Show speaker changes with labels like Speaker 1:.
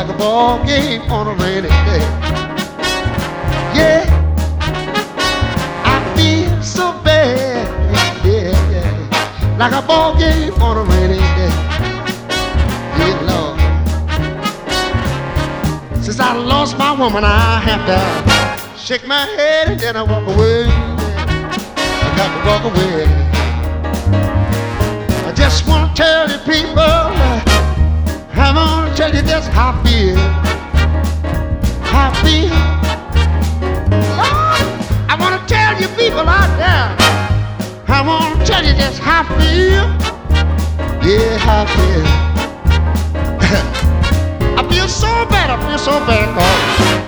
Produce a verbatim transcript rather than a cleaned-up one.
Speaker 1: like a ball game on a rainy day. Yeah, I feel so bad. Yeah, yeah, like a ball game on a rainy day. Yeah, Lord. Since I lost my woman, I have to shake my head and then I walk away. I got to walk away. I just want to tell you people, I want to tell you just how I feel. How I feel. Lord, I want to tell you people out there, I want to tell you just how I feel. Yeah, how I feel. I feel so bad, I feel so bad, God.